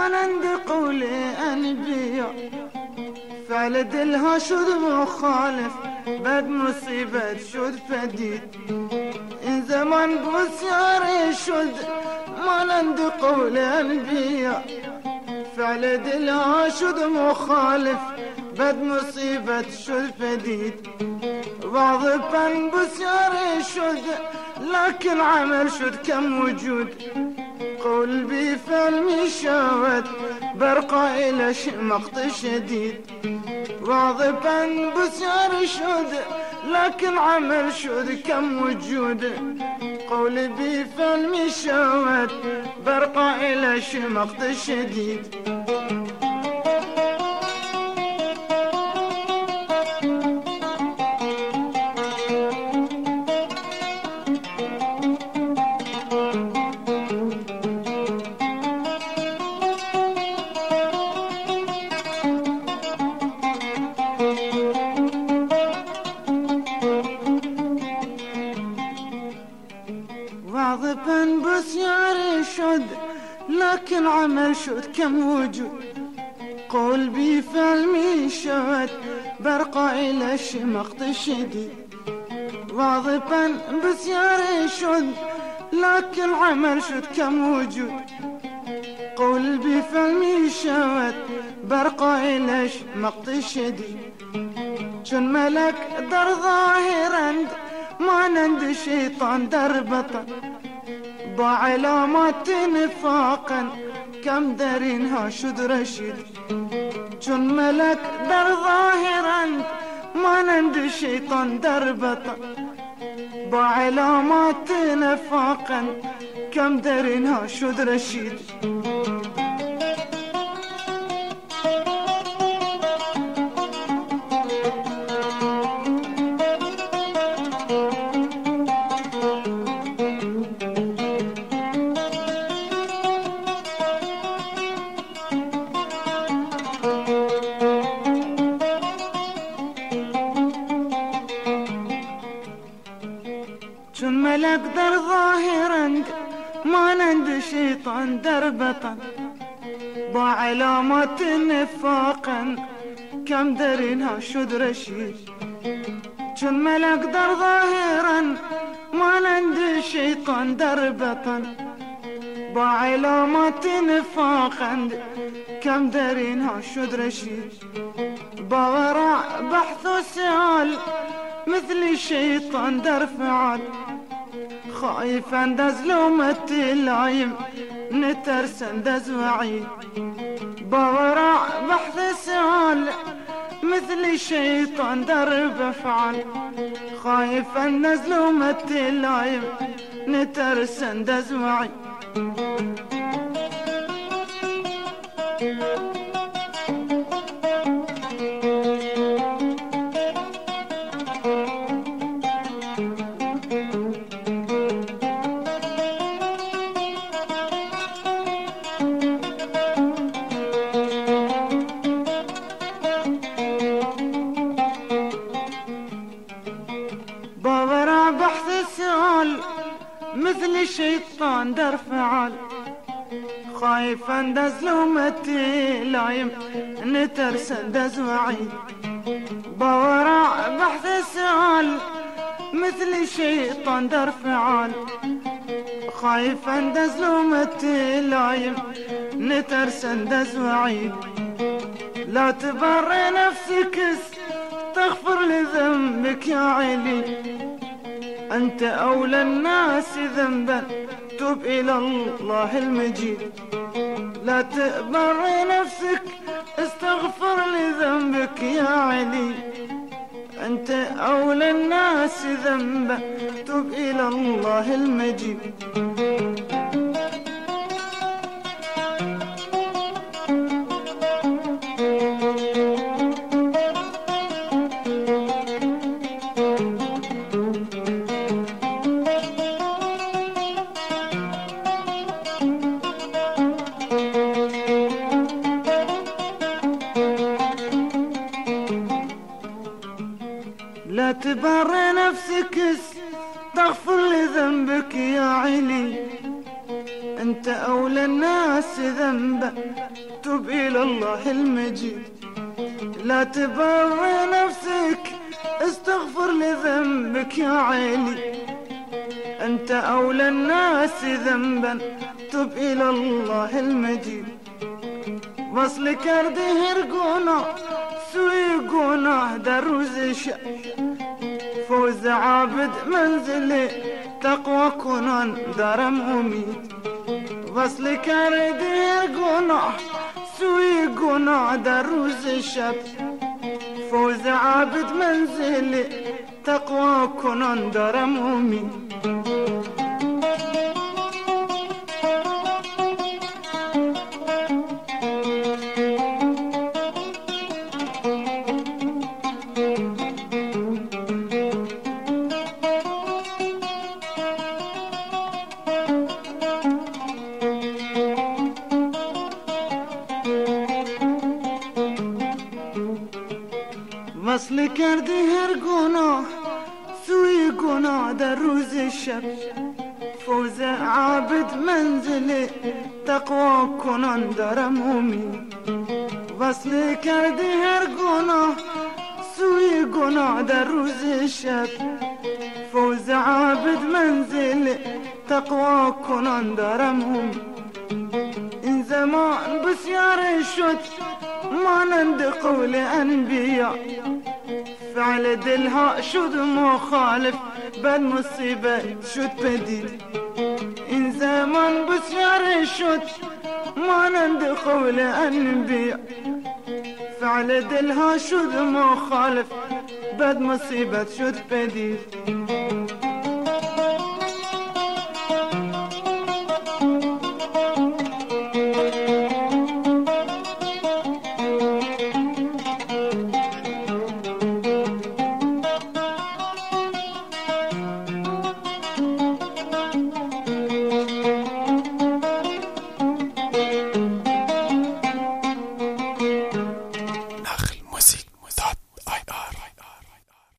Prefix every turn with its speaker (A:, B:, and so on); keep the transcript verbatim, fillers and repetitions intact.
A: مانند قول انبياء فعل دلها شد مخالف بعد مصيبة شد فديد إن زمان بسياري شد مانند قول انبياء فعل دلها شد مخالف بعد مصيبة شد فديد بعض بن بسياري شد لكن عمل شد كم وجود قول بفعل مشاوت برقى إلى مقت شديد بعض بن بسياري شد لكن عمل شد كم وجود قول بفعل مشاوت برقى إلى مقت شديد واظبا بسياري شد لكن عمل شد كم وجود قول بفعل مشاوت برقى إلى مقت شديد واظبا بسياري شد لكن عمل شد كم وجود قول بفعل مشاوت برقى إلى مقت شديد شن ملك در ظاهرا مانند شيطان در بطن بعلامات نفاقا كم درينها شد رشيد چون ملك در ظاهرا مانند شيطان در بطن بعلامات نفاقا كم درينها شد رشيد چون ملك در ظاهرا مانند شيطان در بطن با علامات نفاقا كم درينها شد رشيد چون ملك در ظاهرا مانند شيطان در بطن با علامات نفاقا كم درينها شد رشيد با وراء بحث وسؤال مثل الشيطان در فعال خايفا دز لومة العيم نترسن دز وعيد بوراء بحث سؤال مثل الشيطان در بفعل خايفا دز لومة العيم نترسن دز وعيد باورع بحث السؤال مثل الشيطان در فعال خايفا دز لومة لايم نترسن دز وعيد باورع بحث السؤال مثل الشيطان در فعال خايفا دز لومة لايم نترسن دز وعيد لا تبر نفسك تغفر لذنبك يا علي أنت أولى الناس ذنبا تب إلى الله المجيد لا تأبر نفسك استغفر لذنبك يا علي أنت أولى الناس ذنبا تب إلى الله المجيد لا تبر نفسك استغفر لذنبك يا علي انت اولى الناس ذنبا، تب الى الله المجيد. لا تبرر نفسك، استغفر لذنبك يا عيني. انت اولى الناس ذنبا، تب الى الله المجيد. وصلك ارضي هرقونا سويقونا دروز شا، فوز عابد منزلي تقوى كنان درم أميد. وصلك ارضي هرقونا سويقونا دروز شا، فوز عابد منزلي تقوى كنان درم أميد. وصل کردی هر گناه سوی گناه در روز شب، فوز عابد منزل تقوا کنان دارم امید. وصل کردی هر گناه سوی گناه در روز شب، فوز عابد منزل تقوا کنان دارم امید. این زمان بسیار شد مانند قول انبیاء، فعل دلها شد مخالف بل مصیبت شد پدید. این زمان بسیار شد مانند قول انبیاء، فعل دلها شد مخالف بد مصیبت شد پدید.